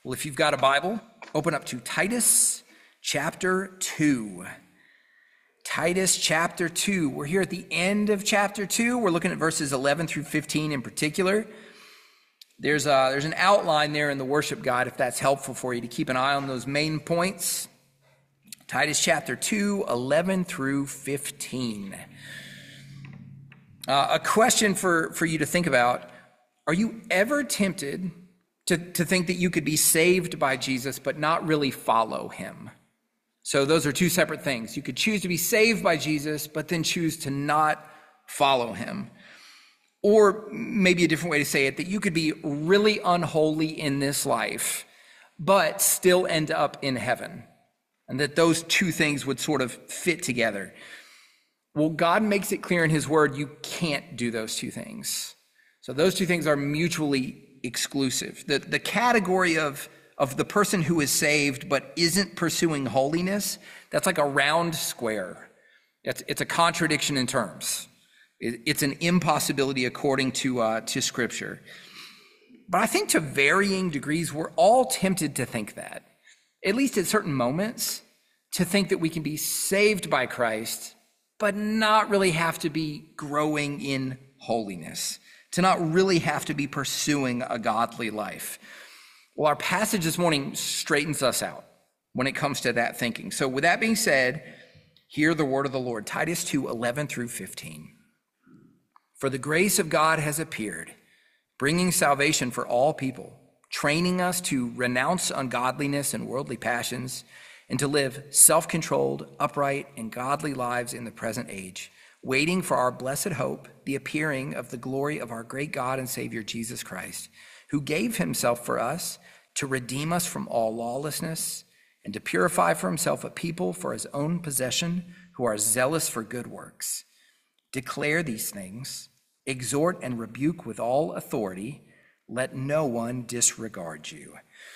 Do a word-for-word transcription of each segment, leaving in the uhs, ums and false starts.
Well, if you've got a Bible, open up to Titus chapter two. Titus chapter two. We're here at the end of chapter two. We're looking at verses eleven through fifteen in particular. There's a, there's an outline there in the worship guide, if that's helpful for you, to keep an eye on those main points. Titus chapter two, eleven through fifteen. Uh, a question for, for you to think about. Are you ever tempted to, to think that you could be saved by Jesus but not really follow him? So those are two separate things. You could choose to be saved by Jesus, but then choose to not follow him. Or maybe a different way to say it, that you could be really unholy in this life, but still end up in heaven. And that those two things would sort of fit together. Well, God makes it clear in his word, you can't do those two things. So those two things are mutually exclusive. The, the category of, of the person who is saved but isn't pursuing holiness, that's like a round square. It's, it's a contradiction in terms. It, it's an impossibility according to, uh, to Scripture. But I think to varying degrees, we're all tempted to think that, at least at certain moments, to think that we can be saved by Christ, but not really have to be growing in holiness, to not really have to be pursuing a godly life. Well, our passage this morning straightens us out when it comes to that thinking. So with that being said, hear the word of the Lord. Titus two, eleven through fifteen. For the grace of God has appeared, bringing salvation for all people, training us to renounce ungodliness and worldly passions, and to live self-controlled, upright, and godly lives in the present age, waiting for our blessed hope, the appearing of the glory of our great God and Savior Jesus Christ, who gave himself for us to redeem us from all lawlessness and to purify for himself a people for his own possession who are zealous for good works. Declare these things, exhort and rebuke with all authority. Let no one disregard you.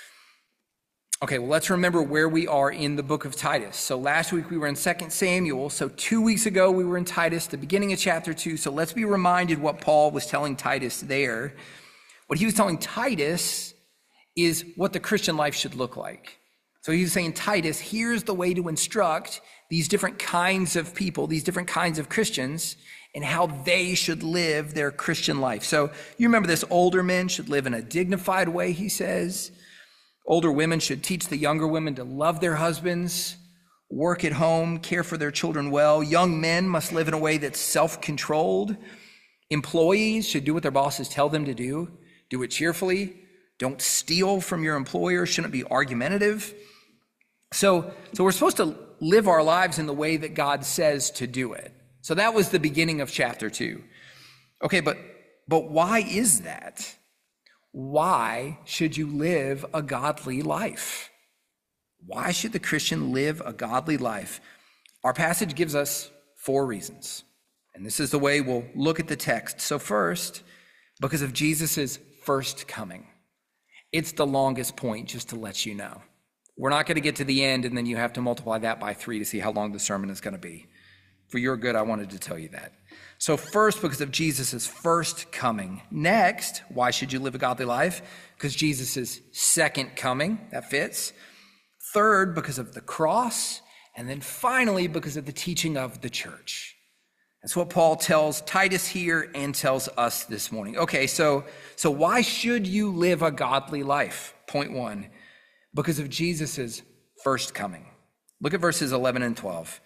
Okay, well, let's remember where we are in the book of Titus. So last week we were in Second Samuel. So two weeks ago we were in Titus, the beginning of chapter two. So let's be reminded what Paul was telling Titus there. What he was telling Titus is what the Christian life should look like. So he was saying, Titus, here's the way to instruct these different kinds of people, these different kinds of Christians, and how they should live their Christian life. So you remember this, older men should live in a dignified way, he says. Older women should teach the younger women to love their husbands, work at home, care for their children well. Young men must live in a way that's self-controlled. Employees should do what their bosses tell them to do. Do it cheerfully. Don't steal from your employer. Shouldn't be argumentative. So, so we're supposed to live our lives in the way that God says to do it. So that was the beginning of chapter two. Okay, but, but why is that? Why should you live a godly life? Why should the Christian live a godly life? Our passage gives us four reasons. And this is the way we'll look at the text. So first, because of Jesus's first coming. It's the longest point, just to let you know. We're not going to get to the end and then you have to multiply that by three to see how long the sermon is going to be. For your good, I wanted to tell you that. So first, because of Jesus' first coming. Next, why should you live a godly life? Because Jesus' second coming, that fits. Third, because of the cross. And then finally, because of the teaching of the church. That's what Paul tells Titus here and tells us this morning. Okay, so, so why should you live a godly life? Point one, because of Jesus' first coming. Look at verses eleven and twelve.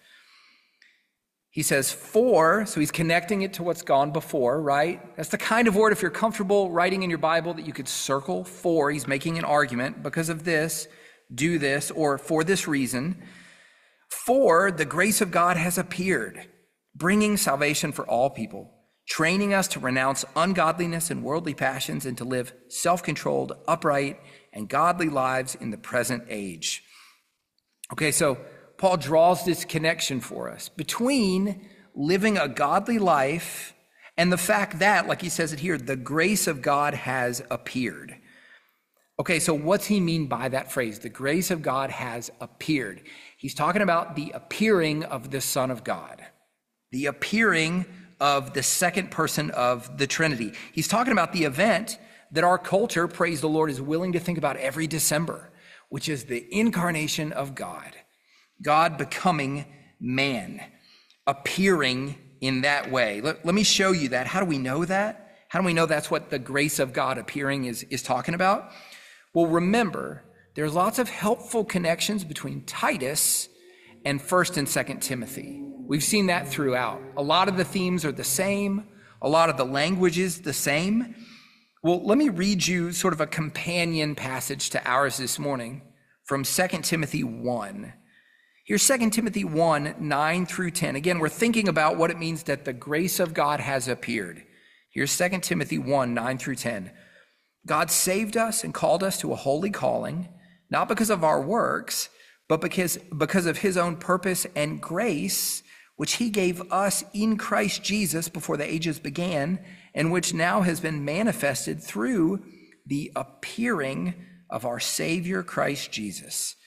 He says, for, so he's connecting it to what's gone before, right? That's the kind of word, if you're comfortable writing in your Bible, that you could circle. For, he's making an argument. Because of this, do this, or for this reason. For the grace of God has appeared, bringing salvation for all people, training us to renounce ungodliness and worldly passions and to live self-controlled, upright, and godly lives in the present age. Okay, so Paul draws this connection for us between living a godly life and the fact that, like he says it here, the grace of God has appeared. Okay, so what's he mean by that phrase? The grace of God has appeared. He's talking about the appearing of the Son of God, the appearing of the second person of the Trinity. He's talking about the event that our culture, praise the Lord, is willing to think about every December, which is the incarnation of God, God becoming man, appearing in that way. Let, let me show you that. How do we know that? How do we know that's what the grace of God appearing is, is talking about? Well, remember, there's lots of helpful connections between Titus and First and Second Timothy. We've seen that throughout. A lot of the themes are the same. A lot of the language is the same. Well, let me read you sort of a companion passage to ours this morning from Second Timothy one. Here's Second Timothy one, nine through ten. Again, we're thinking about what it means that the grace of God has appeared. Here's Second Timothy one, nine through ten. God saved us and called us to a holy calling, not because of our works, but because, because of his own purpose and grace, which he gave us in Christ Jesus before the ages began, and which now has been manifested through the appearing of our Savior Christ Jesus.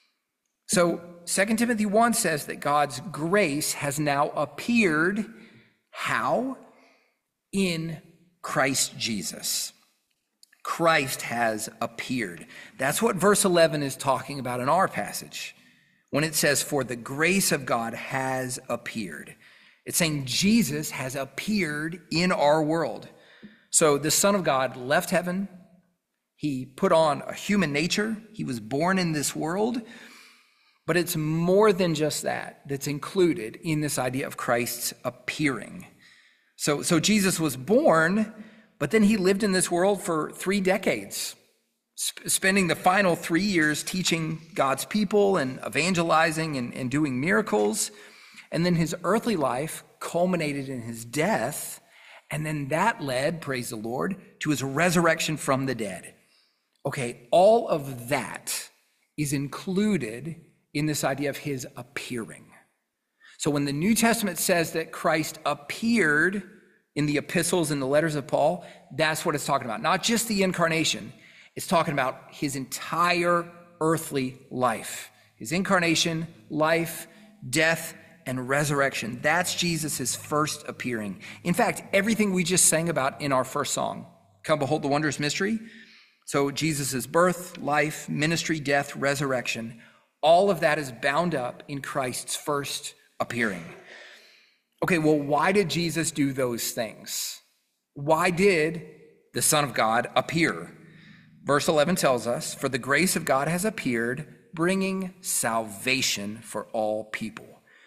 So Second Timothy one says that God's grace has now appeared. How? In Christ Jesus. Christ has appeared. That's what verse eleven is talking about in our passage when it says, for the grace of God has appeared. It's saying Jesus has appeared in our world. So the Son of God left heaven. He put on a human nature. He was born in this world. But it's more than just that that's included in this idea of Christ's appearing. So, so Jesus was born, but then he lived in this world for three decades, sp- spending the final three years teaching God's people and evangelizing and, and doing miracles. And then his earthly life culminated in his death. And then that led, praise the Lord, to his resurrection from the dead. Okay, all of that is included in this idea of his appearing. So when the New Testament says that Christ appeared in the epistles and the letters of Paul, that's what it's talking about. Not just the incarnation, it's talking about his entire earthly life. His incarnation, life, death, and resurrection. That's Jesus' first appearing. In fact, everything we just sang about in our first song, Come Behold the Wondrous Mystery. So Jesus' birth, life, ministry, death, resurrection, all of that is bound up in Christ's first appearing. Okay, well, why did Jesus do those things? Why did the Son of God appear? Verse eleven tells us, for the grace of God has appeared, bringing salvation for all people.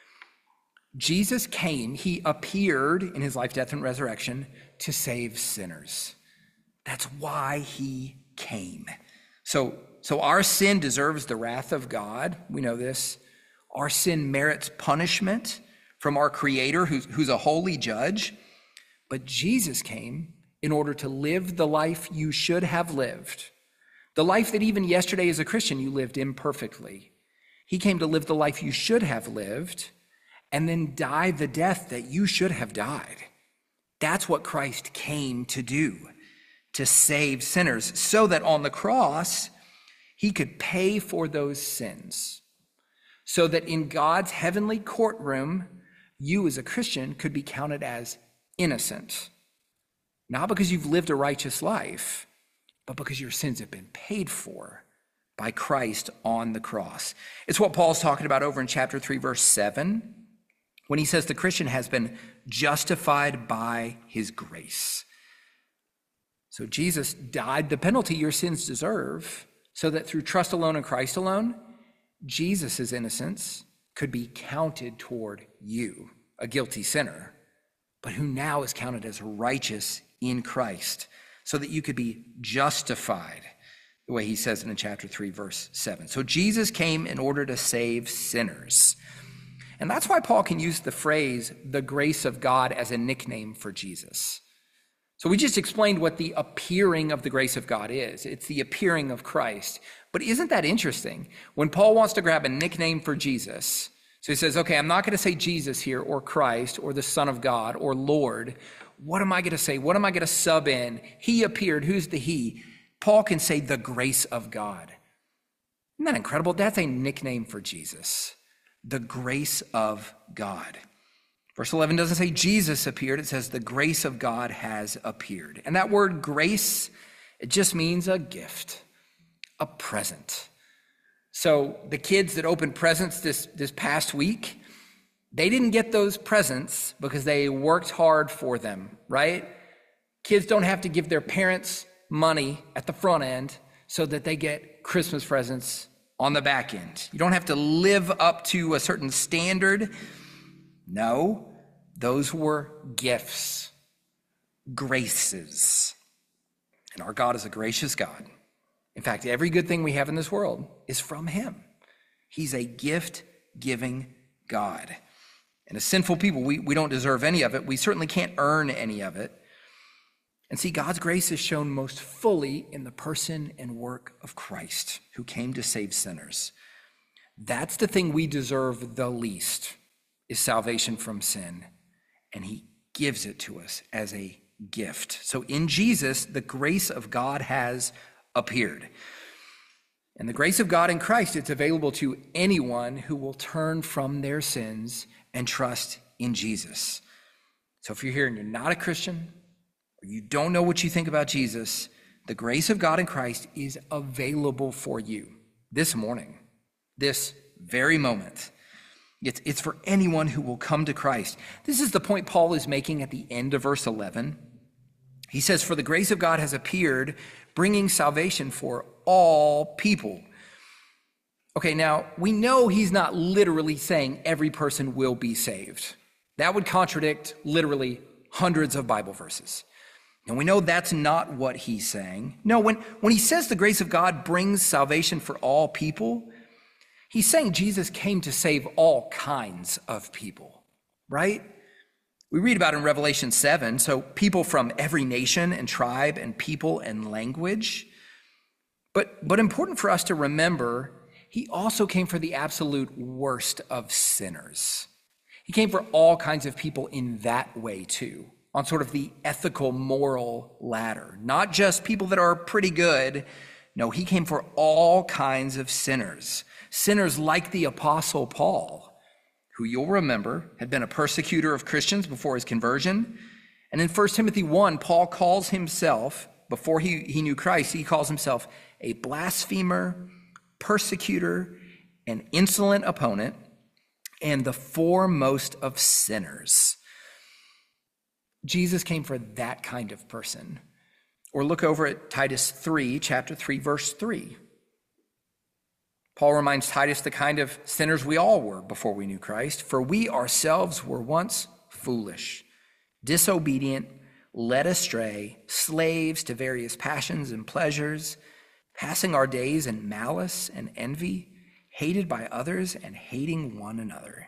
Jesus came, he appeared in his life, death, and resurrection to save sinners. That's why he came. So, so our sin deserves the wrath of God. We know this. Our sin merits punishment from our Creator, who's, who's a holy judge. But Jesus came in order to live the life you should have lived, the life that even yesterday as a Christian you lived imperfectly. He came to live the life you should have lived and then die the death that you should have died. That's what Christ came to do, to save sinners, so that on the cross, he could pay for those sins, so that in God's heavenly courtroom, you as a Christian could be counted as innocent. Not because you've lived a righteous life, but because your sins have been paid for by Christ on the cross. It's what Paul's talking about over in chapter three, verse seven, when he says the Christian has been justified by his grace. So Jesus died the penalty your sins deserve, so that through trust alone in Christ alone, Jesus' innocence could be counted toward you, a guilty sinner, but who now is counted as righteous in Christ, so that you could be justified, the way he says it in chapter three, verse seven. So Jesus came in order to save sinners. And that's why Paul can use the phrase, the grace of God, as a nickname for Jesus. So we just explained what the appearing of the grace of God is. It's the appearing of Christ. But isn't that interesting? When Paul wants to grab a nickname for Jesus, so he says, okay, I'm not going to say Jesus here, or Christ, or the Son of God, or Lord. What am I going to say? What am I going to sub in? He appeared. Who's the he? Paul can say the grace of God. Isn't that incredible? That's a nickname for Jesus. The grace of God. Verse eleven doesn't say Jesus appeared. It says the grace of God has appeared. And that word grace, It just means a gift, a present. So the kids that opened presents this, this past week, they didn't get those presents because they worked hard for them, right? Kids don't have to give their parents money at the front end so that they get Christmas presents on the back end. You don't have to live up to a certain standard. No, those were gifts, graces. And our God is a gracious God. In fact, every good thing we have in this world is from him. He's a gift-giving God. And as sinful people, we, we don't deserve any of it. We certainly can't earn any of it. And see, God's grace is shown most fully in the person and work of Christ, who came to save sinners. That's the thing we deserve the least, is salvation from sin. And he gives it to us as a gift. So in Jesus, the grace of God has appeared. And the grace of God in Christ, it's available to anyone who will turn from their sins and trust in Jesus. So if you're here and you're not a Christian, or you don't know what you think about Jesus, the grace of God in Christ is available for you this morning, this very moment. It's, it's for anyone who will come to Christ. This is the point Paul is making at the end of verse eleven. He says, "For the grace of God has appeared, bringing salvation for all people." Okay, now we know he's not literally saying every person will be saved. That would contradict literally hundreds of Bible verses. And we know that's not what he's saying. No, when, when he says the grace of God brings salvation for all people, he's saying Jesus came to save all kinds of people, right? We read about in Revelation seven, so people from every nation and tribe and people and language. But, but important for us to remember, he also came for the absolute worst of sinners. He came for all kinds of people in that way too, on sort of the ethical, moral ladder. Not just people that are pretty good. No, he came for all kinds of sinners. Sinners like the Apostle Paul, who you'll remember had been a persecutor of Christians before his conversion. And in First Timothy one, Paul calls himself, before he, he knew Christ, he calls himself a blasphemer, persecutor, an insolent opponent, and the foremost of sinners. Jesus came for that kind of person. Or look over at Titus three, chapter three, verse three. Paul reminds Titus the kind of sinners we all were before we knew Christ. "For we ourselves were once foolish, disobedient, led astray, slaves to various passions and pleasures, passing our days in malice and envy, hated by others and hating one another."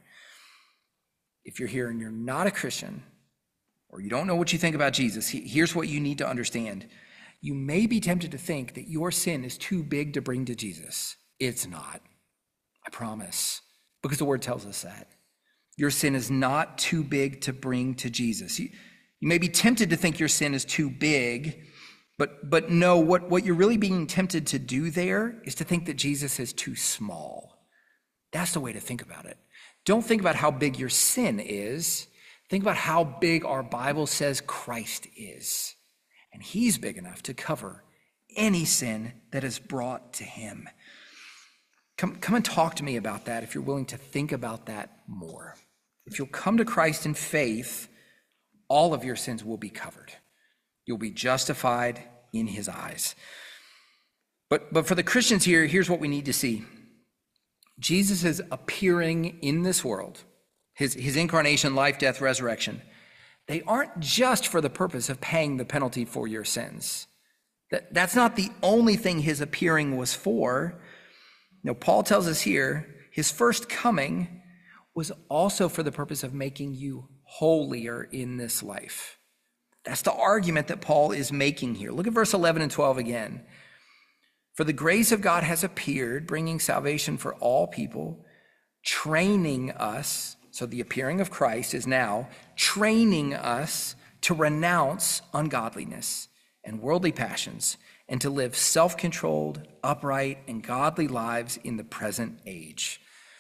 If you're here and you're not a Christian, or you don't know what you think about Jesus, here's what you need to understand. You may be tempted to think that your sin is too big to bring to Jesus. It's not, I promise, because the word tells us that. Your sin is not too big to bring to Jesus. You, you may be tempted to think your sin is too big, but, but no, what, what you're really being tempted to do there is to think that Jesus is too small. That's the way to think about it. Don't think about how big your sin is. Think about how big our Bible says Christ is. And he's big enough to cover any sin that is brought to him. Come, come and talk to me about that if you're willing to think about that more. If you'll come to Christ in faith, all of your sins will be covered. You'll be justified in his eyes. But, but for the Christians here, here's what we need to see. Jesus is appearing in this world, his, his incarnation, life, death, resurrection. They aren't just for the purpose of paying the penalty for your sins. That, that's not the only thing his appearing was for. No, Paul tells us here, his first coming was also for the purpose of making you holier in this life. That's the argument that Paul is making here. Look at verse eleven and twelve again. "For the grace of God has appeared, bringing salvation for all people, training us," so the appearing of Christ is now training us to renounce ungodliness and worldly passions, and to live self-controlled, upright, and godly lives in the present age.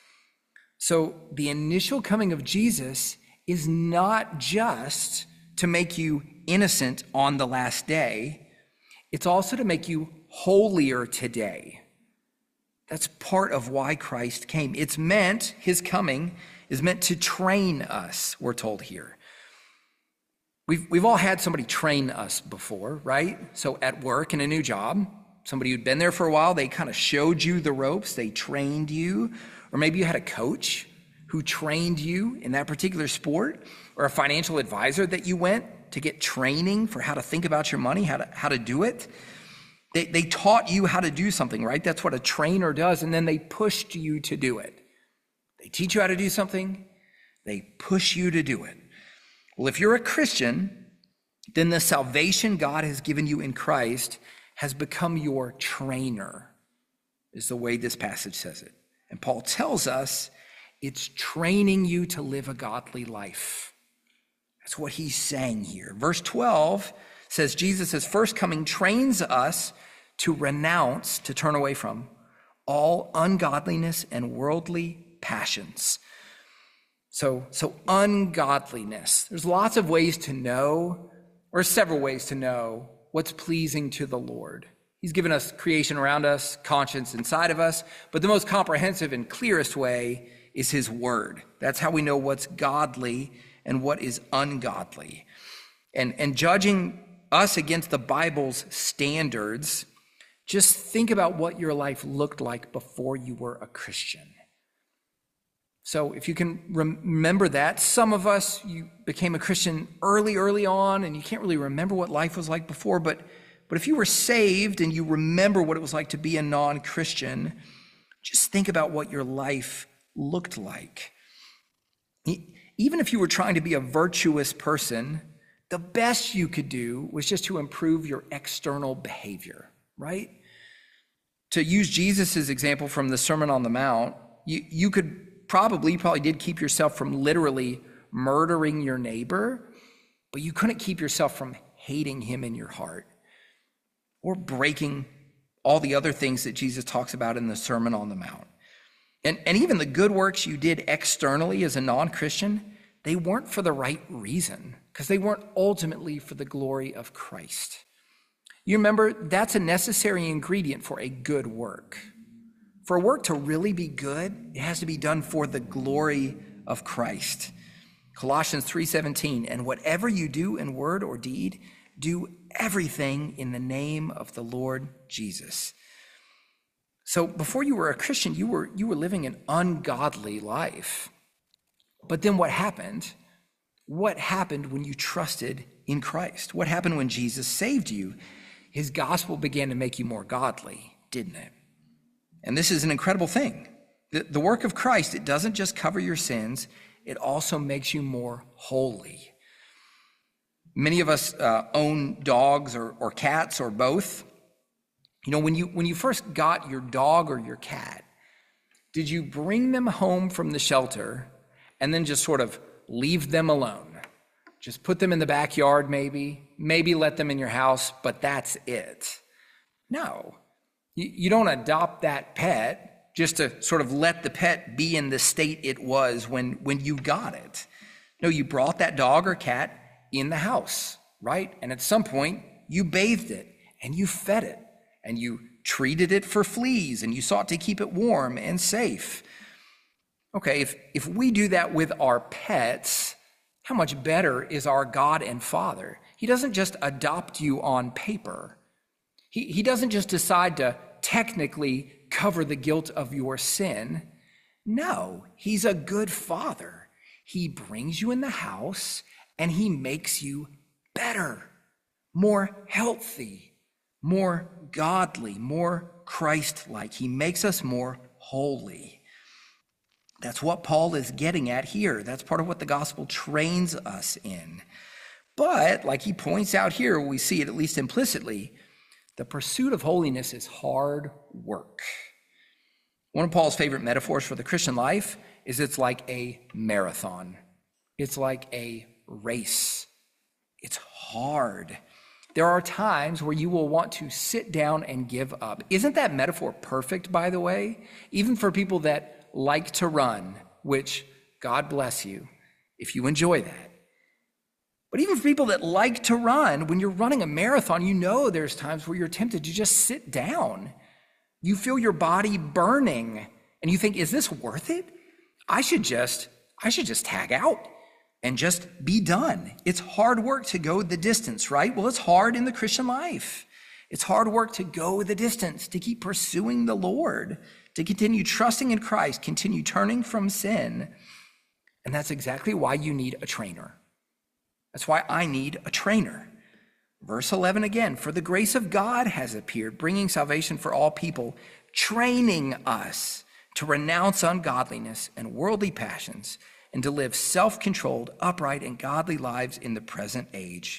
So the initial coming of Jesus is not just to make you innocent on the last day. it's also to make you holier today. That's part of why Christ came. It's meant, his coming is meant to train us, we're told here. We've, we've all had somebody train us before, right? So at work in a new job, somebody who'd been there for a while, they kind of showed you the ropes, they trained you. Or maybe you had a coach who trained you in that particular sport, or a financial advisor that you went to get training for how to think about your money, how to, how to do it. They, they taught you how to do something, right? That's what a trainer does, and then they pushed you to do it. They teach you how to do something, they push you to do it. Well, if you're a Christian, then the salvation God has given you in Christ has become your trainer, is the way this passage says it. And Paul tells us it's training you to live a godly life. That's what he's saying here. Verse twelve says Jesus' first coming trains us to renounce, to turn away from, all ungodliness and worldly passions. So, so ungodliness. There's lots of ways to know, or several ways to know, what's pleasing to the Lord. He's given us creation around us, conscience inside of us, but the most comprehensive and clearest way is his word. That's how we know what's godly and what is ungodly. And, and judging us against the Bible's standards, just think about what your life looked like before you were a Christian. So if you can remember that, some of us, you became a Christian early, early on, and you can't really remember what life was like before, but, but if you were saved and you remember what it was like to be a non-Christian, just think about what your life looked like. Even if you were trying to be a virtuous person, the best you could do was just to improve your external behavior, right? To use Jesus' example from the Sermon on the Mount, you, you could probably, you probably did keep yourself from literally murdering your neighbor, but you couldn't keep yourself from hating him in your heart or breaking all the other things that Jesus talks about in the Sermon on the Mount. And, and even the good works you did externally as a non-Christian, they weren't for the right reason, because they weren't ultimately for the glory of Christ. You remember, that's a necessary ingredient for a good work. For a work to really be good, it has to be done for the glory of Christ. Colossians three seventeen, and whatever you do in word or deed, do everything in the name of the Lord Jesus. So before you were a Christian, you were, you were living an ungodly life. But then what happened? What happened when you trusted in Christ? What happened when Jesus saved you? His gospel began to make you more godly, didn't it? And this is an incredible thing. The, the work of Christ, it doesn't just cover your sins, it also makes you more holy. Many of us uh, own dogs or, or cats or both. You know, when you when you first got your dog or your cat, did you bring them home from the shelter and then just sort of leave them alone? Just put them in the backyard maybe, maybe let them in your house, but that's it. No. You don't adopt that pet just to sort of let the pet be in the state it was when, when you got it. No, you brought that dog or cat in the house, right? And at some point, you bathed it and you fed it and you treated it for fleas and you sought to keep it warm and safe. Okay, if, if we do that with our pets, how much better is our God and Father? He doesn't just adopt you on paper. He, he doesn't just decide to technically cover the guilt of your sin. No, he's a good father. He brings you in the house and he makes you better, more healthy, more godly, more Christ-like. He makes us more holy. That's what Paul is getting at here. That's part of what the gospel trains us in. But like he points out here, we see it at least implicitly, the pursuit of holiness is hard work. One of Paul's favorite metaphors for the Christian life is it's like a marathon. It's like a race. It's hard. There are times where you will want to sit down and give up. Isn't that metaphor perfect, by the way? Even for people that like to run, which God bless you if you enjoy that. But even for people that like to run, when you're running a marathon, you know there's times where you're tempted to just sit down. You feel your body burning and you think, is this worth it? I should just, I should just tag out and just be done. It's hard work to go the distance, right? Well, it's hard in the Christian life. It's hard work to go the distance, to keep pursuing the Lord, to continue trusting in Christ, continue turning from sin. And that's exactly why you need a trainer. That's why I need a trainer. Verse eleven again, for the grace of God has appeared, bringing salvation for all people, training us to renounce ungodliness and worldly passions and to live self-controlled, upright, and godly lives in the present age.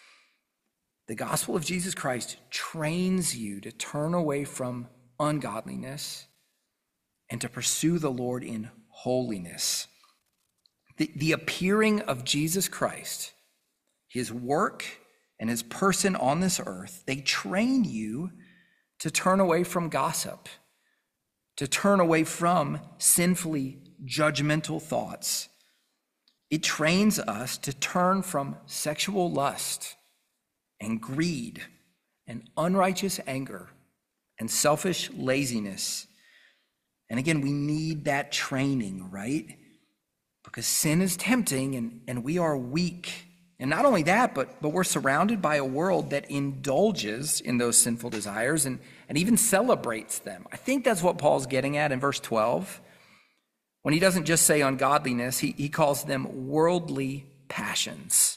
The gospel of Jesus Christ trains you to turn away from ungodliness and to pursue the Lord in holiness. The, the appearing of Jesus Christ, his work and his person on this earth, they train you to turn away from gossip, to turn away from sinfully judgmental thoughts. It trains us to turn from sexual lust and greed and unrighteous anger and selfish laziness. And again, we need that training, right? Because sin is tempting and, and we are weak. And not only that, but, but we're surrounded by a world that indulges in those sinful desires and, and even celebrates them. I think that's what Paul's getting at in verse twelve. When he doesn't just say ungodliness, he, he calls them worldly passions.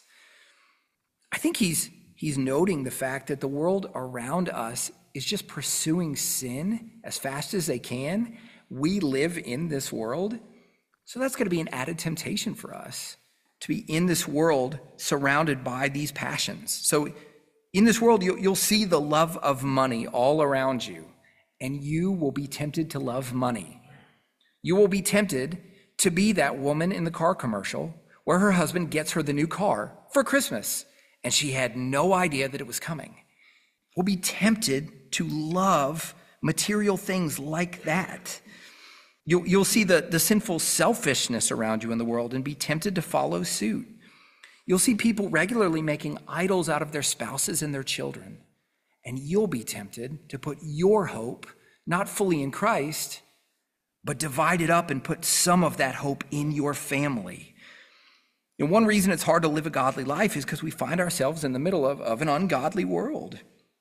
I think he's he's noting the fact that the world around us is just pursuing sin as fast as they can. We live in this world, so that's going to be an added temptation for us, to be in this world surrounded by these passions. So in this world, you'll, you'll see the love of money all around you, and you will be tempted to love money. You will be tempted to be that woman in the car commercial where her husband gets her the new car for Christmas, and she had no idea that it was coming. We'll be tempted to love material things like that. You'll, you'll see the, the sinful selfishness around you in the world and be tempted to follow suit. You'll see people regularly making idols out of their spouses and their children. And you'll be tempted to put your hope, not fully in Christ, but divide it up and put some of that hope in your family. And one reason it's hard to live a godly life is because we find ourselves in the middle of, of an ungodly world.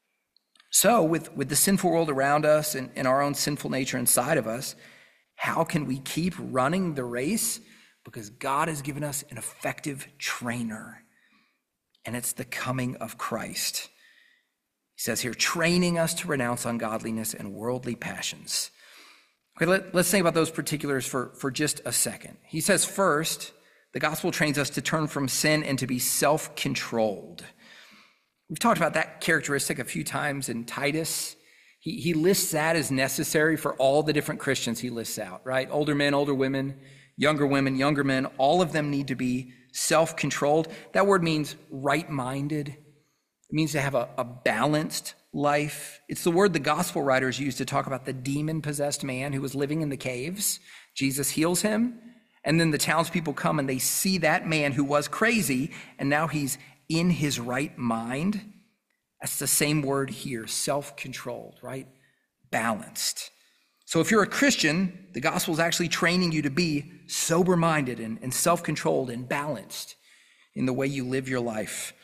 So with, with the sinful world around us and, and our own sinful nature inside of us, how can we keep running the race? Because God has given us an effective trainer, and it's the coming of Christ. He says here, training us to renounce ungodliness and worldly passions. Okay, let, let's think about those particulars for, for just a second. He says first, the gospel trains us to turn from sin and to be self-controlled. We've talked about that characteristic a few times in Titus. He, he lists that as necessary for all the different Christians he lists out, right? Older men, older women, younger women, younger men, all of them need to be self-controlled. That word means right-minded. It means to have a, a balanced life. It's the word the gospel writers use to talk about the demon-possessed man who was living in the caves. Jesus heals him, and then the townspeople come and they see that man who was crazy, and now he's in his right mind. That's the same word here, self-controlled, right? Balanced. So if you're a Christian, the gospel is actually training you to be sober-minded and, and self-controlled and balanced in the way you live your life.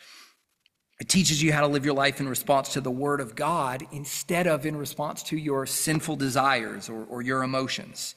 It teaches you how to live your life in response to the word of God instead of in response to your sinful desires or, or your emotions.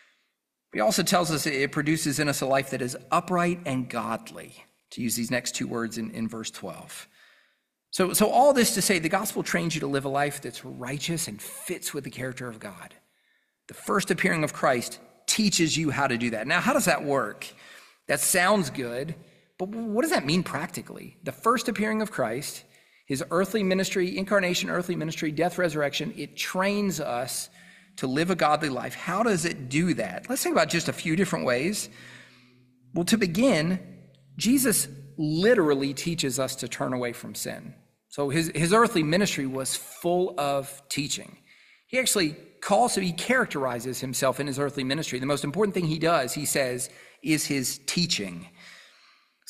He also tells us it produces in us a life that is upright and godly, to use these next two words in, in verse twelve. So, so all this to say, the gospel trains you to live a life that's righteous and fits with the character of God. The first appearing of Christ teaches you how to do that. Now, how does that work? That sounds good, but what does that mean practically? The first appearing of Christ, his earthly ministry, incarnation, earthly ministry, death, resurrection, it trains us to live a godly life. How does it do that? Let's think about just a few different ways. Well, to begin, Jesus literally teaches us to turn away from sin. So his, his earthly ministry was full of teaching. He actually calls, so he characterizes himself in his earthly ministry. The most important thing he does, he says, is his teaching.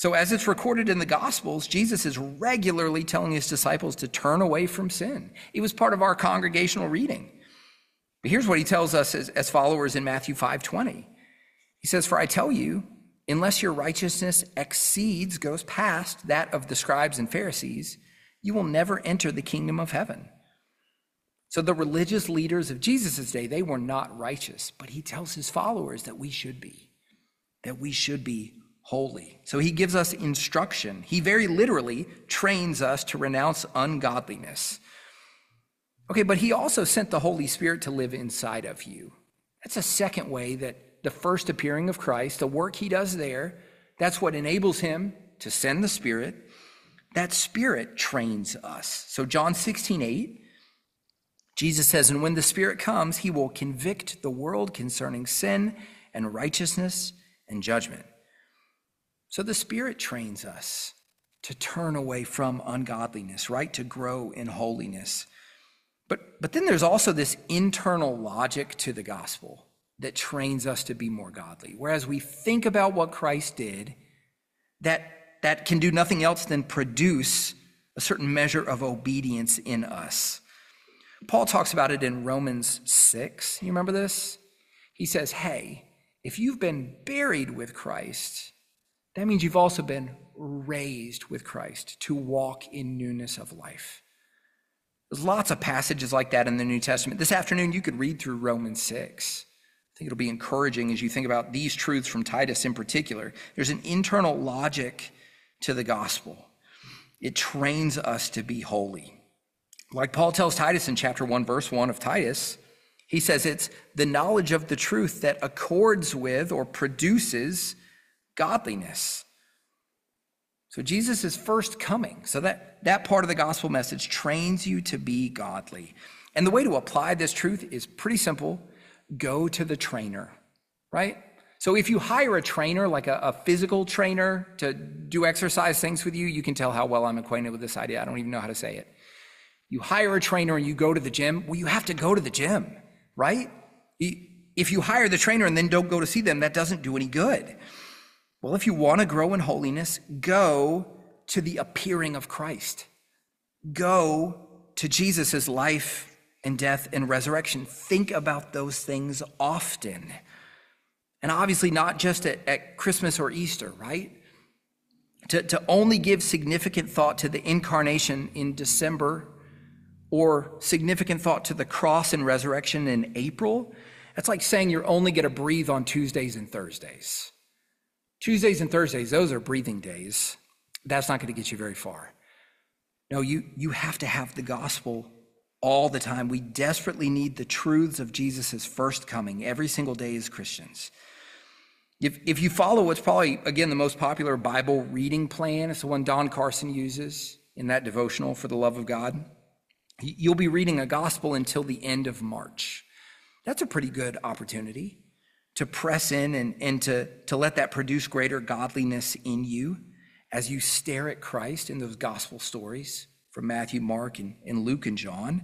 So as it's recorded in the Gospels, Jesus is regularly telling his disciples to turn away from sin. It was part of our congregational reading. But here's what he tells us as, as followers in Matthew five twenty. He says, "For I tell you, unless your righteousness exceeds, goes past that of the scribes and Pharisees, you will never enter the kingdom of heaven." So the religious leaders of Jesus' day, they were not righteous, but he tells his followers that we should be, that we should be holy. So he gives us instruction. He very literally trains us to renounce ungodliness. Okay, but he also sent the Holy Spirit to live inside of you. That's a second way that the first appearing of Christ, the work he does there, that's what enables him to send the Spirit. That Spirit trains us. So John sixteen eight, Jesus says, "And when the Spirit comes, he will convict the world concerning sin and righteousness and judgment." So the Spirit trains us to turn away from ungodliness, right? To grow in holiness. But, but then there's also this internal logic to the gospel that trains us to be more godly. Whereas we think about what Christ did, that, that can do nothing else than produce a certain measure of obedience in us. Paul talks about it in Romans six. You remember this? He says, hey, if you've been buried with Christ, that means you've also been raised with Christ to walk in newness of life. There's lots of passages like that in the New Testament. This afternoon, you could read through Romans six. I think it'll be encouraging as you think about these truths from Titus in particular. There's an internal logic to the gospel. It trains us to be holy. Like Paul tells Titus in chapter one, verse one of Titus, he says it's the knowledge of the truth that accords with or produces godliness. So Jesus is first coming. So that, that part of the gospel message trains you to be godly. And the way to apply this truth is pretty simple. Go to the trainer, right? So if you hire a trainer, like a, a physical trainer to do exercise things with you, you can tell how well I'm acquainted with this idea. I don't even know how to say it. You hire a trainer and you go to the gym. Well, you have to go to the gym, right? If you hire the trainer and then don't go to see them, that doesn't do any good. Well, if you want to grow in holiness, go to the appearing of Christ. Go to Jesus' life and death and resurrection. Think about those things often. And obviously not just at, at Christmas or Easter, right? To, to only give significant thought to the incarnation in December or significant thought to the cross and resurrection in April, that's like saying you're only going to breathe on Tuesdays and Thursdays. Tuesdays and Thursdays, those are breathing days. That's not going to get you very far. No, you, you have to have the gospel all the time. We desperately need the truths of Jesus' first coming every single day as Christians. If, if you follow what's probably, again, the most popular Bible reading plan, it's the one Don Carson uses in that devotional, For the Love of God, you'll be reading a gospel until the end of March. That's a pretty good opportunity to press in and, and to, to let that produce greater godliness in you as you stare at Christ in those gospel stories from Matthew, Mark, and, and Luke and John.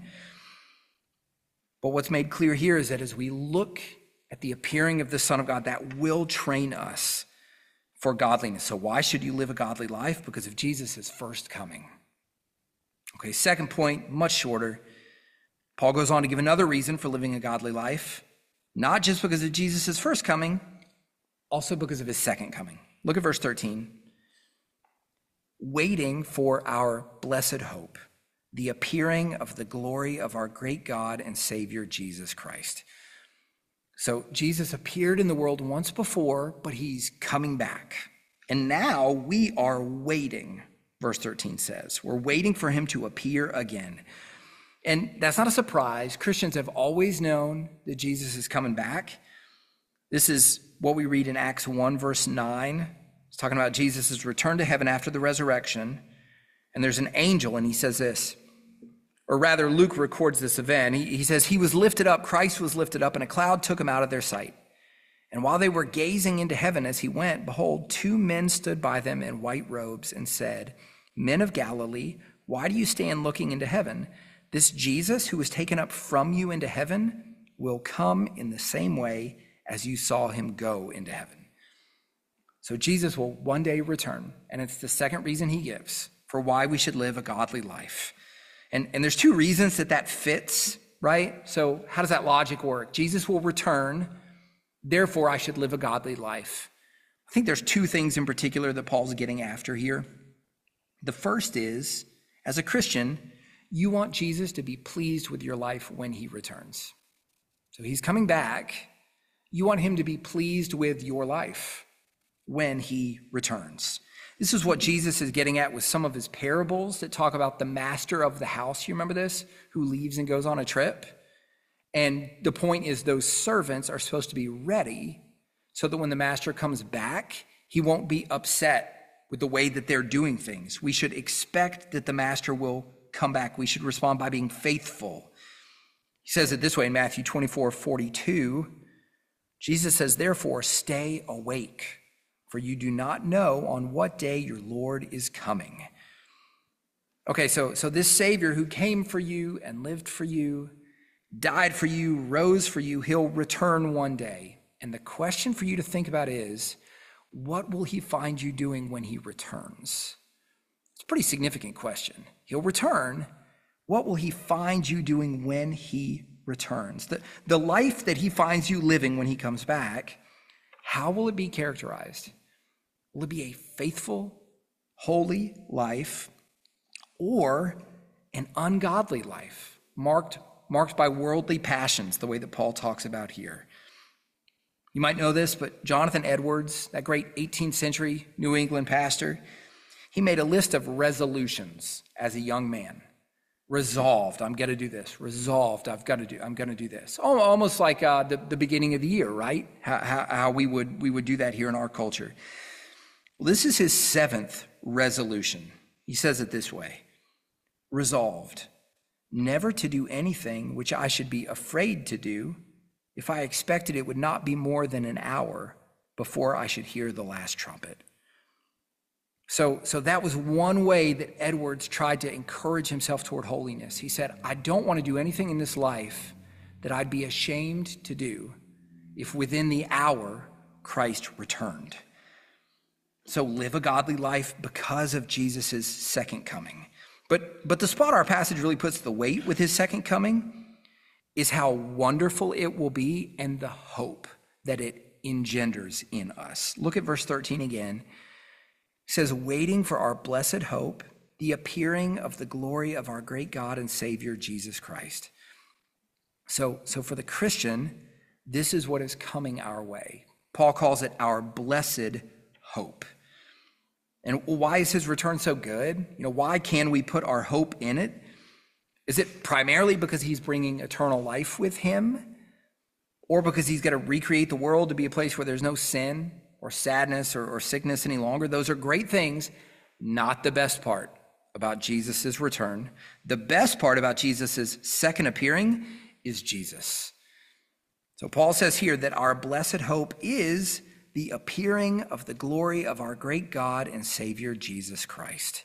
But what's made clear here is that as we look at the appearing of the Son of God, that will train us for godliness. So why should you live a godly life? Because of Jesus' first coming. Okay, second point, much shorter. Paul goes on to give another reason for living a godly life. Not just because of Jesus' first coming, also because of his second coming. Look at verse thirteen. Waiting for our blessed hope, the appearing of the glory of our great God and Savior, Jesus Christ. So Jesus appeared in the world once before, but he's coming back. And now we are waiting, verse thirteen says. We're waiting for him to appear again. And that's not a surprise. Christians have always known that Jesus is coming back. This is what we read in Acts one, verse nine. It's talking about Jesus' return to heaven after the resurrection. And there's an angel, and he says this, or rather, Luke records this event. He, he says, he was lifted up, Christ was lifted up, and a cloud took him out of their sight. And while they were gazing into heaven as he went, behold, two men stood by them in white robes and said, Men of Galilee, why do you stand looking into heaven? This Jesus who was taken up from you into heaven will come in the same way as you saw him go into heaven. So Jesus will one day return, and it's the second reason he gives for why we should live a godly life. And, and there's two reasons that that fits, right? So how does that logic work? Jesus will return, therefore I should live a godly life. I think there's two things in particular that Paul's getting after here. The first is, as a Christian, you want Jesus to be pleased with your life when he returns. So he's coming back. You want him to be pleased with your life when he returns. This is what Jesus is getting at with some of his parables that talk about the master of the house. You remember this? Who leaves and goes on a trip. And the point is those servants are supposed to be ready so that when the master comes back, he won't be upset with the way that they're doing things. We should expect that the master will come back. We should respond by being faithful. He says it this way in Matthew twenty-four forty-two. Jesus says, therefore, stay awake, for you do not know on what day your Lord is coming. Okay, so, so this Savior who came for you and lived for you, died for you, rose for you, he'll return one day. And the question for you to think about is, what will he find you doing when he returns? It's a pretty significant question. He'll return. What will he find you doing when he returns? The, the life that he finds you living when he comes back, how will it be characterized? Will it be a faithful, holy life, or an ungodly life marked, marked by worldly passions, the way that Paul talks about here? You might know this, but Jonathan Edwards, that great eighteenth century New England pastor, he made a list of resolutions as a young man. Resolved, I'm going to do this. Resolved, I've got to do, I'm going to do this. Almost like uh, the, the beginning of the year, right? How, how, how we would we would do that here in our culture. Well, this is his seventh resolution. He says it this way: resolved, never to do anything which I should be afraid to do if I expected it would not be more than an hour before I should hear the last trumpet. So, so that was one way that Edwards tried to encourage himself toward holiness. He said, I don't want to do anything in this life that I'd be ashamed to do if within the hour Christ returned. So live a godly life because of Jesus' second coming. But, but the spot our passage really puts the weight with his second coming is how wonderful it will be and the hope that it engenders in us. Look at verse thirteen again. It says, waiting for our blessed hope, the appearing of the glory of our great God and Savior, Jesus Christ. So, so for the Christian, this is what is coming our way. Paul calls it our blessed hope. And why is his return so good? You know, why can we put our hope in it? Is it primarily because he's bringing eternal life with him? Or because he's going to recreate the world to be a place where there's no sin or sadness or, or sickness any longer? Those are great things, not the best part about Jesus' return. The best part about Jesus' second appearing is Jesus. So Paul says here that our blessed hope is the appearing of the glory of our great God and Savior, Jesus Christ.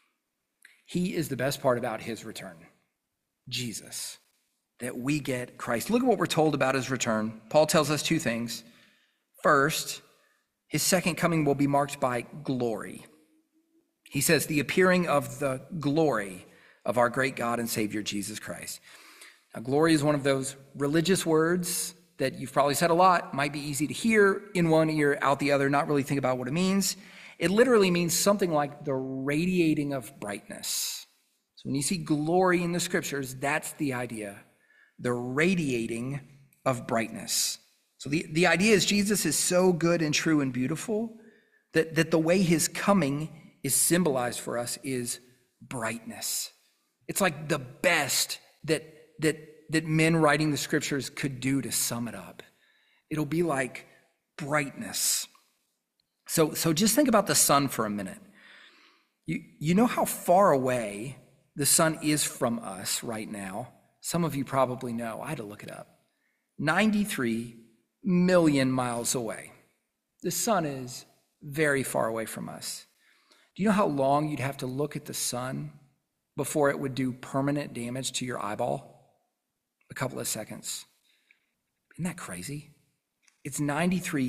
He is the best part about his return, Jesus, that we get Christ. Look at what we're told about his return. Paul tells us two things. First, his second coming will be marked by glory. He says the appearing of the glory of our great God and Savior, Jesus Christ. Now, glory is one of those religious words that you've probably said a lot, might be easy to hear in one ear, out the other, not really think about what it means. It literally means something like the radiating of brightness. So when you see glory in the scriptures, that's the idea, the radiating of brightness. So the, the idea is Jesus is so good and true and beautiful that, that the way his coming is symbolized for us is brightness. It's like the best that, that, that men writing the scriptures could do to sum it up. It'll be like brightness. So, so just think about the sun for a minute. You, you know how far away the sun is from us right now? Some of you probably know. I had to look it up. ninety-three million miles away. The sun is very far away from us. Do you know how long you'd have to look at the sun before it would do permanent damage to your eyeball? A couple of seconds. Isn't that crazy? It's ninety-three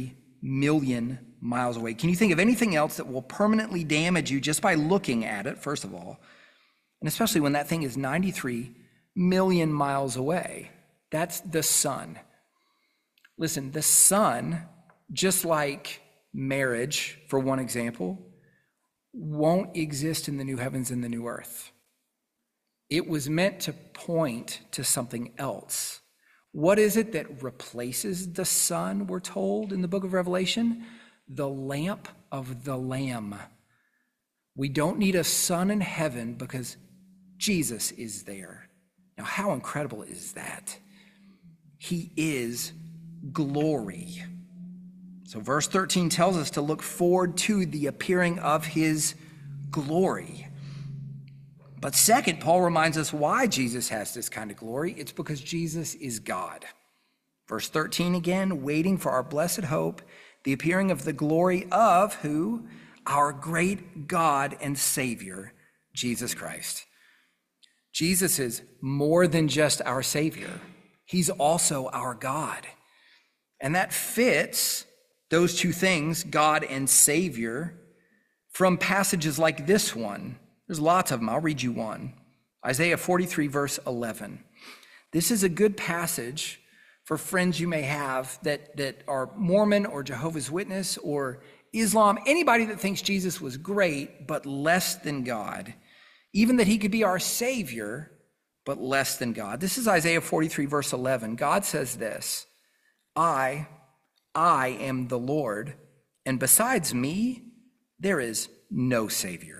million miles away. Can you think of anything else that will permanently damage you just by looking at it, first of all? And especially when that thing is ninety-three million miles away. That's the sun. Listen, the sun, just like marriage, for one example, won't exist in the new heavens and the new earth. It was meant to point to something else. What is it that replaces the sun, we're told in the book of Revelation? The lamp of the Lamb. We don't need a sun in heaven because Jesus is there. Now, how incredible is that? He is glory. So verse thirteen tells us to look forward to the appearing of his glory. But second, Paul reminds us why Jesus has this kind of glory. It's because Jesus is God. Verse thirteen again, waiting for our blessed hope, the appearing of the glory of who? Our great God and Savior, Jesus Christ. Jesus is more than just our Savior. He's also our God. And that fits those two things, God and Savior, from passages like this one. There's lots of them. I'll read you one. Isaiah forty-three, verse eleven. This is a good passage for friends you may have that, that are Mormon or Jehovah's Witness or Islam, anybody that thinks Jesus was great, but less than God. Even that he could be our Savior, but less than God. This is Isaiah forty-three, verse eleven. God says this, I, I am the Lord, and besides me, there is no Savior.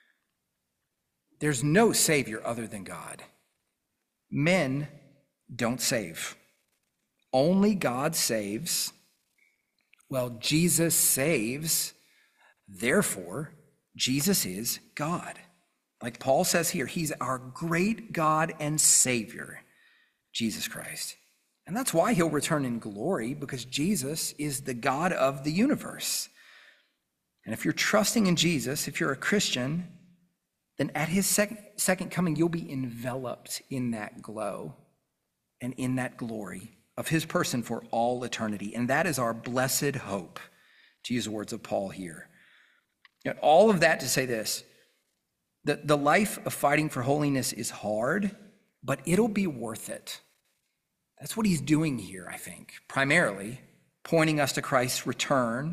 There's no Savior other than God. Men don't save. Only God saves. Well, Jesus saves. Therefore, Jesus is God. Like Paul says here, he's our great God and Savior, Jesus Christ. And that's why he'll return in glory, because Jesus is the God of the universe. And if you're trusting in Jesus, if you're a Christian, then at his second, second coming, you'll be enveloped in that glow and in that glory of his person for all eternity. And that is our blessed hope, to use the words of Paul here. Yet all of that to say this, that the life of fighting for holiness is hard, but it'll be worth it. That's what he's doing here, I think, primarily pointing us to Christ's return.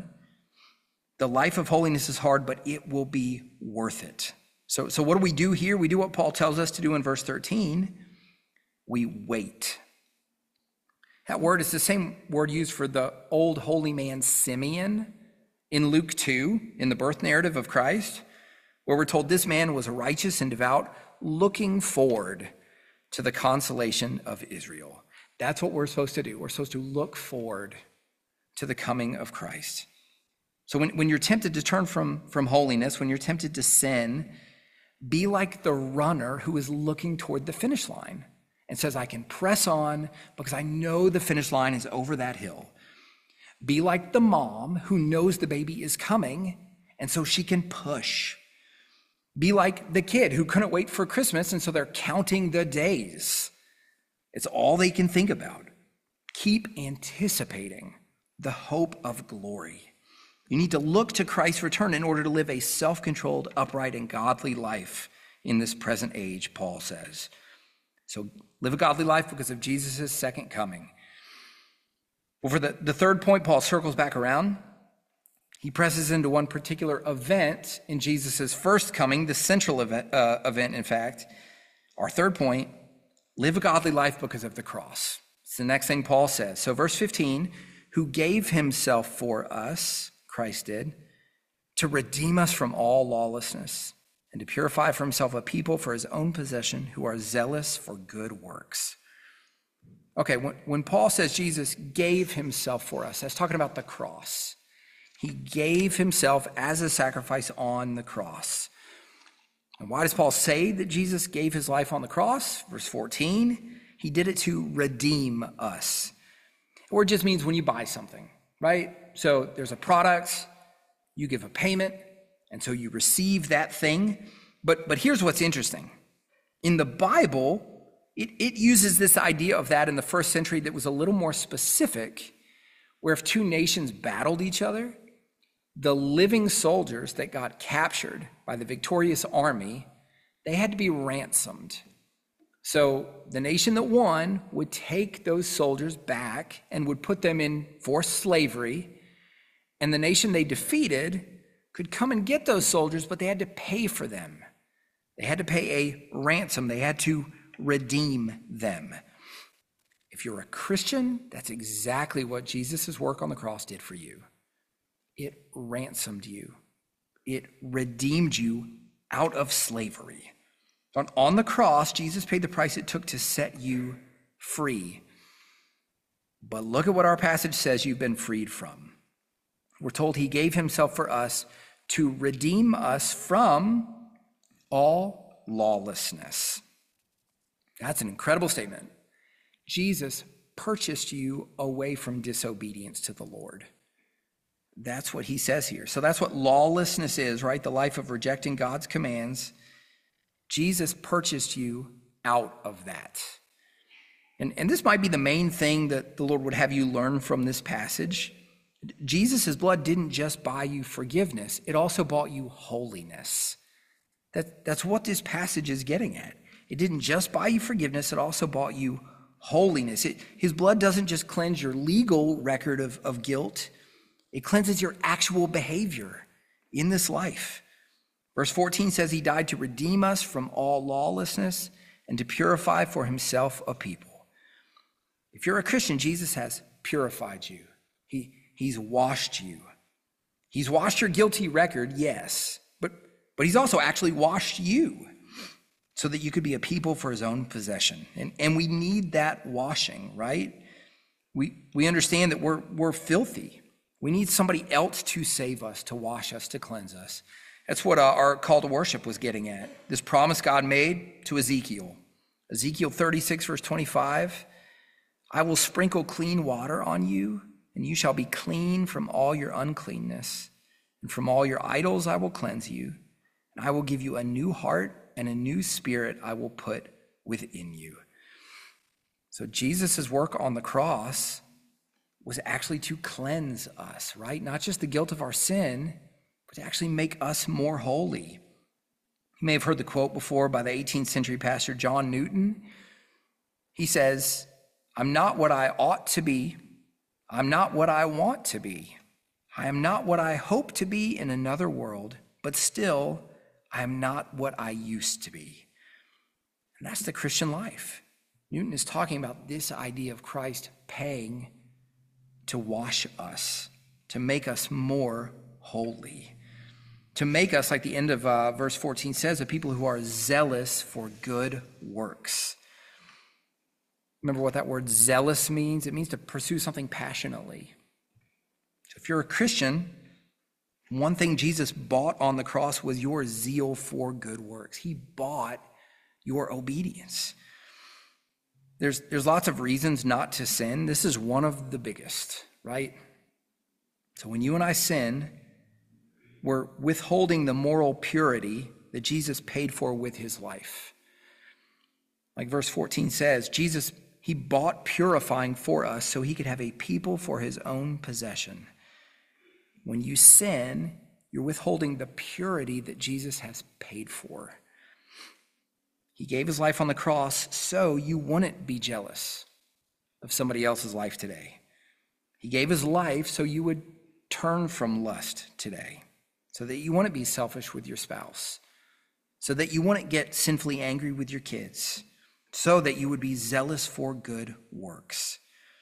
The life of holiness is hard, but it will be worth it. So, so what do we do here? We do what Paul tells us to do in verse thirteen. We wait. That word is the same word used for the old holy man Simeon in Luke two, in the birth narrative of Christ, where we're told this man was righteous and devout, looking forward to the consolation of Israel. That's what we're supposed to do. We're supposed to look forward to the coming of Christ. So when, when you're tempted to turn from, from holiness, when you're tempted to sin, be like the runner who is looking toward the finish line and says, I can press on because I know the finish line is over that hill. Be like the mom who knows the baby is coming, and so she can push. Be like the kid who couldn't wait for Christmas, and so they're counting the days. It's all they can think about. Keep anticipating the hope of glory. You need to look to Christ's return in order to live a self-controlled, upright, and godly life in this present age, Paul says. So live a godly life because of Jesus' second coming. Well, for the, the third point, Paul circles back around. He presses into one particular event in Jesus' first coming, the central event, uh, event, in fact. Our third point, live a godly life because of the cross. It's the next thing Paul says. So verse fifteen, who gave himself for us, Christ did, to redeem us from all lawlessness and to purify for himself a people for his own possession who are zealous for good works. Okay, when, when Paul says Jesus gave himself for us, that's talking about the cross. He gave himself as a sacrifice on the cross. And why does Paul say that Jesus gave his life on the cross? Verse fourteen, he did it to redeem us. Or it just means when you buy something, right? So there's a product, you give a payment, and so you receive that thing. But, but here's what's interesting. In the Bible, it, it uses this idea of that in the first century that was a little more specific, where if two nations battled each other, the living soldiers that got captured by the victorious army, they had to be ransomed. So the nation that won would take those soldiers back and would put them in forced slavery, and the nation they defeated could come and get those soldiers, but they had to pay for them. They had to pay a ransom. They had to redeem them. If you're a Christian, that's exactly what Jesus' work on the cross did for you. It ransomed you. It redeemed you out of slavery. On, on the cross, Jesus paid the price it took to set you free. But look at what our passage says you've been freed from. We're told he gave himself for us to redeem us from all lawlessness. That's an incredible statement. Jesus purchased you away from disobedience to the Lord. That's what he says here. So that's what lawlessness is, right? The life of rejecting God's commands. Jesus purchased you out of that. And, and this might be the main thing that the Lord would have you learn from this passage. Jesus' blood didn't just buy you forgiveness, it also bought you holiness. That, that's what this passage is getting at. It didn't just buy you forgiveness, it also bought you holiness. It, his blood doesn't just cleanse your legal record of, of guilt, it cleanses your actual behavior in this life. Verse fourteen says he died to redeem us from all lawlessness and to purify for himself a people. If you're a Christian, Jesus has purified you. He, he's washed you. He's washed your guilty record, yes, but, but he's also actually washed you so that you could be a people for his own possession. And, and we need that washing, right? We, we understand that we're, we're filthy. We need somebody else to save us, to wash us, to cleanse us. That's what uh, our call to worship was getting at. This promise God made to Ezekiel. Ezekiel thirty-six, verse twenty-five, I will sprinkle clean water on you, and you shall be clean from all your uncleanness. And from all your idols I will cleanse you, and I will give you a new heart, and a new spirit I will put within you. So Jesus' work on the cross was actually to cleanse us, right? Not just the guilt of our sin, but to actually make us more holy. You may have heard the quote before by the eighteenth century pastor John Newton. He says, I'm not what I ought to be. I'm not what I want to be. I am not what I hope to be in another world, but still, I am not what I used to be. And that's the Christian life. Newton is talking about this idea of Christ paying to wash us, to make us more holy, to make us, like the end of uh, verse fourteen says, a people who are zealous for good works. Remember what that word zealous means? It means to pursue something passionately. So if you're a Christian, one thing Jesus bought on the cross was your zeal for good works. He bought your obedience. There's, there's lots of reasons not to sin. This is one of the biggest, right? So when you and I sin, we're withholding the moral purity that Jesus paid for with his life. Like verse fourteen says, Jesus, he bought purifying for us so he could have a people for his own possession. When you sin, you're withholding the purity that Jesus has paid for. He gave his life on the cross so you wouldn't be jealous of somebody else's life today. He gave his life so you would turn from lust today, so that you wouldn't be selfish with your spouse, so that you wouldn't get sinfully angry with your kids, so that you would be zealous for good works.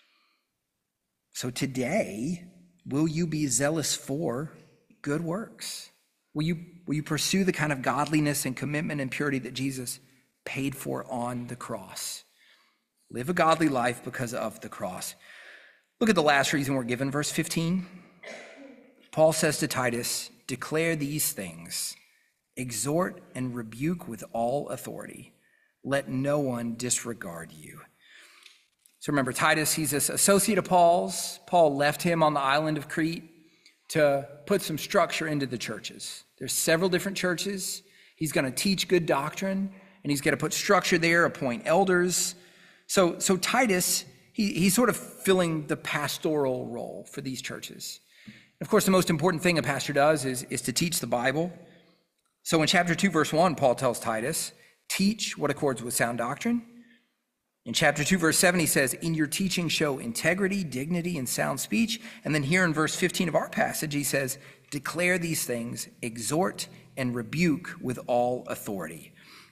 So today, will you be zealous for good works? Will you, will you pursue the kind of godliness and commitment and purity that Jesus paid for on the cross? Live a godly life because of the cross. Look at the last reason we're given, verse fifteen. Paul says to Titus, declare these things, exhort and rebuke with all authority. Let no one disregard you. So remember, Titus, he's this associate of Paul's. Paul left him on the island of Crete to put some structure into the churches. There's several different churches. He's going to teach good doctrine, and he's going to put structure there, appoint elders. So, so Titus, he, he's sort of filling the pastoral role for these churches. Of course, the most important thing a pastor does is, is to teach the Bible. So in chapter two, verse one, Paul tells Titus, teach what accords with sound doctrine. In chapter two, verse seven, he says, in your teaching show integrity, dignity, and sound speech. And then here in verse fifteen of our passage, he says, declare these things, exhort and rebuke with all authority.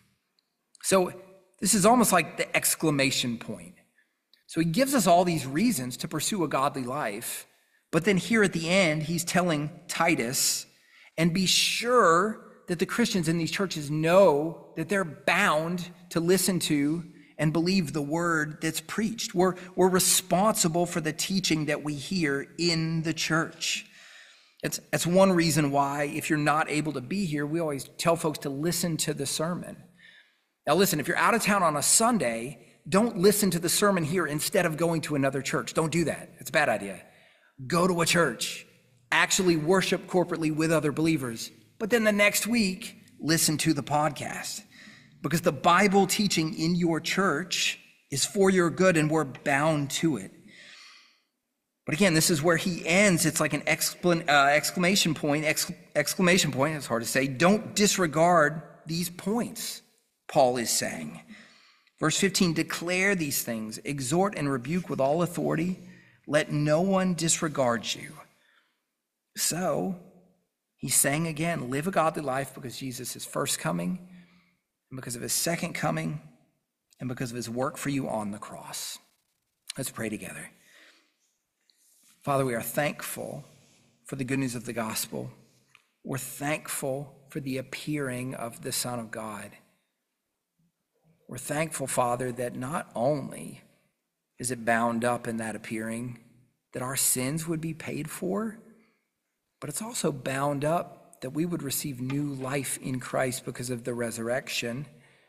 So this is almost like the exclamation point. So he gives us all these reasons to pursue a godly life. But then here at the end, he's telling Titus, and be sure that the Christians in these churches know that they're bound to listen to and believe the word that's preached. We're, we're responsible for the teaching that we hear in the church. It's, it's one reason why, if you're not able to be here, we always tell folks to listen to the sermon. Now listen, if you're out of town on a Sunday, don't listen to the sermon here instead of going to another church. Don't do that. It's a bad idea. Go to a church. Actually worship corporately with other believers. But then the next week, listen to the podcast. Because the Bible teaching in your church is for your good, and we're bound to it. But again, this is where he ends. It's like an exclam- uh, exclamation point, ex- exclamation point, it's hard to say. Don't disregard these points, Paul is saying. Verse fifteen, declare these things, exhort and rebuke with all authority. Let no one disregard you. So, he's saying again, live a godly life because Jesus is first coming, and because of his second coming, and because of his work for you on the cross. Let's pray together. Father, we are thankful for the good news of the gospel. We're thankful for the appearing of the Son of God. We're thankful, Father, that not only is it bound up in that appearing that our sins would be paid for, but it's also bound up that we would receive new life in Christ because of the resurrection,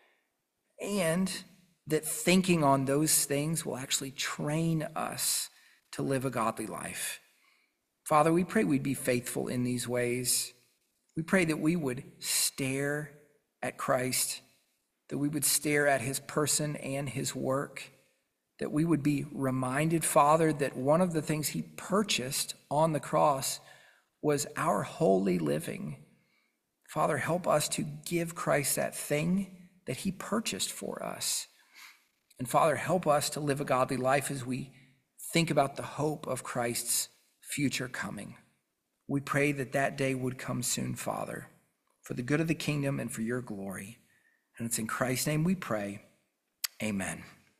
and that thinking on those things will actually train us to live a godly life. Father, we pray we'd be faithful in these ways. We pray that we would stare at Christ, that we would stare at his person and his work, that we would be reminded, Father, that one of the things he purchased on the cross was our holy living. Father, help us to give Christ that thing that he purchased for us. And Father, help us to live a godly life as we think about the hope of Christ's future coming. We pray that that day would come soon, Father, for the good of the kingdom and for your glory. And it's in Christ's name we pray. Amen.